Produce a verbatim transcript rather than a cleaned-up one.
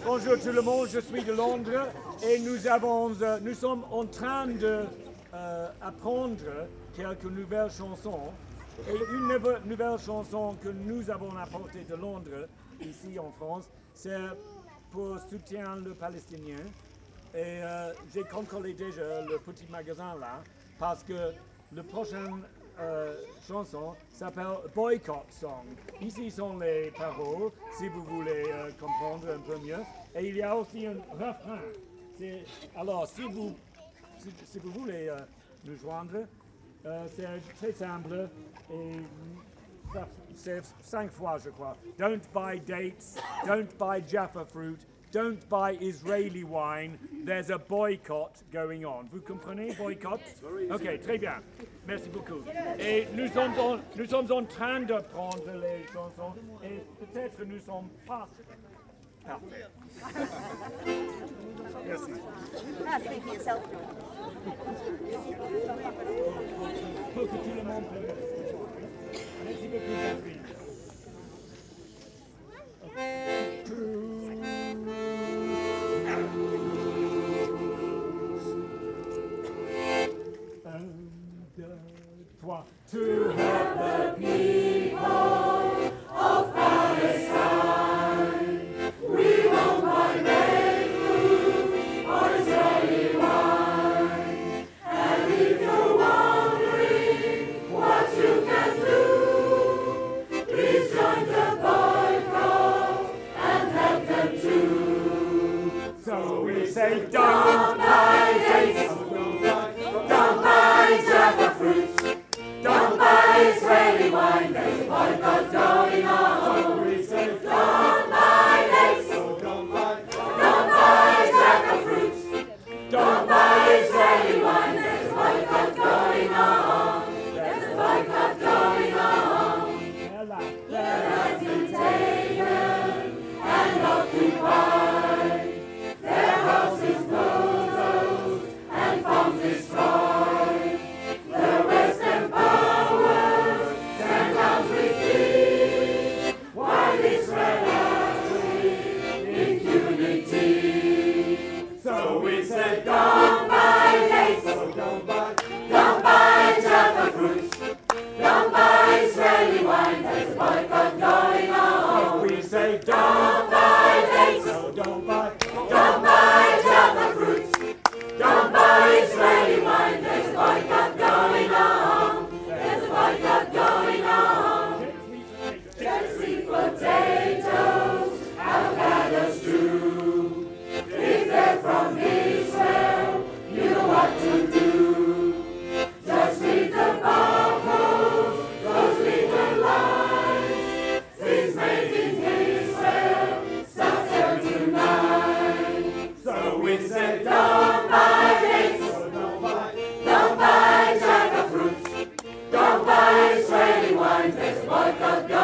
Bonjour tout le monde, je suis de Londres et nous, avons, euh, nous sommes en train d'apprendre euh, quelques nouvelles chansons. Et une nouvelle, nouvelle chanson que nous avons apportée de Londres, ici en France, c'est pour soutenir le Palestinien. Et euh, j'ai contrôlé déjà le petit magasin là, parce que la prochaine euh, chanson s'appelle Boycott Song. Ici sont les paroles, si vous voulez euh, comprendre un peu mieux. Et il y a aussi un refrain. C'est, alors, si vous, si, si vous voulez euh, nous joindre, euh, c'est très simple et ça, c'est cinq fois, je crois. Don't buy dates, don't buy Jaffa fruit, don't buy Israeli wine, there's a boycott going on. Vous comprenez, boycott? Ok, très bien. Merci beaucoup. Et nous sommes en, nous sommes en train de prendre les chansons et peut-être nous ne sommes pas parfaits. Merci. Ah, speak for yourself. Pour que tout le monde peut. Merci beaucoup, Catherine. Un, deux, trois. To help the people of Palestine, we won't buy grape fruit or Israeli wine. And if you're wondering what you can do, please join the boycott and help them too. So we say don't buy dates, don't buy Jaffa fruits, don't buy Israeli wine, there's a boycott going on. So we say don't buy dates, don't buy, don't buy Jaffa fruits, don't buy Israeli wine, there's a boycott going on. There's a boycott going on. Their lands been taken and occupied, their houses bulldozed and farms destroyed. The Western powers stand out with thee, while Israel acts with impunity. So we said, don't buy dates, don't buy, don't buy Jaffa fruits, don't buy Israeli wine, there's a boycott going on. So we say, don't buy dates, don't buy, don't buy Jaffa fruits, don't buy Israeli wine, there's a boycott going on. There's a boycott going on. Just sweet potatoes, avocados too. If they're from Israel, you know what to do. Just read the barcodes, those little lines. Things made in Israel start there tonight. So we said, don't buy dates, don't buy, don't buy Jaffa fruits, don't buy Israeli wine, there's a boycott going on.